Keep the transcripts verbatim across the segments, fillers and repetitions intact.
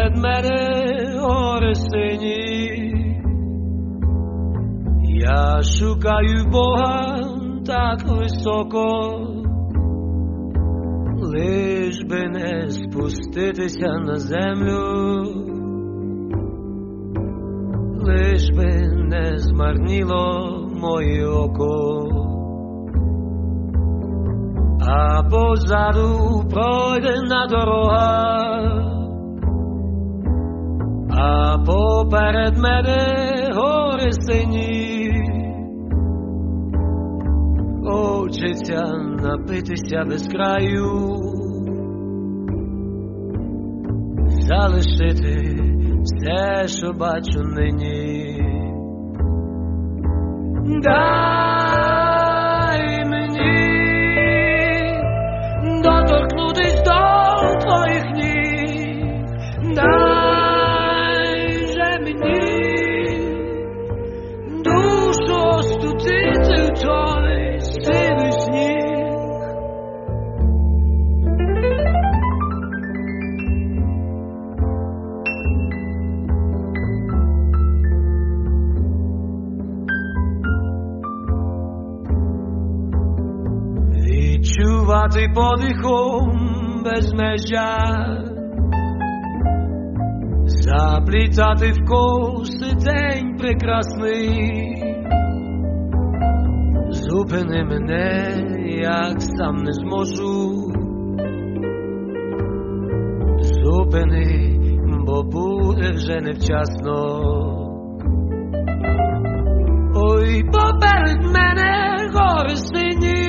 поперед мене гори сині. Я шукаю Бога так високо, лиш би не спуститися на землю, лиш би не змарніло моє око, а позаду пройдена дорога, а поперед мене гори сині. Хочеться напитися без краю, залишити все, що бачу нині. Дай мені доторкнутись до твоїх ніг, дай же мені душу остудити в той сивий сніг. Відчувати подихом безмежжя, заплітати в коси день прекрасний. Зупини мене, як сам не зможу. Зупини, бо буде вже невчасно. Ой, поперед мене гори сині,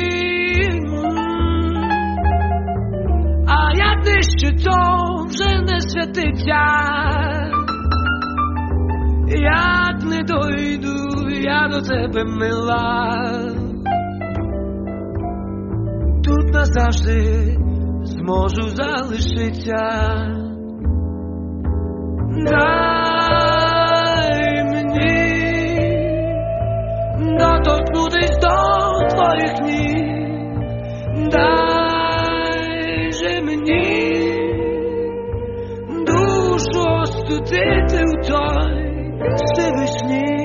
а я нижче, то вже не святиться. Як не дойду я до тебе, мила, тут назавжди зможу залишитися. Дай мені доторкнутись до твоїх ніг, дай же мені душу остудити в той сивий сніг.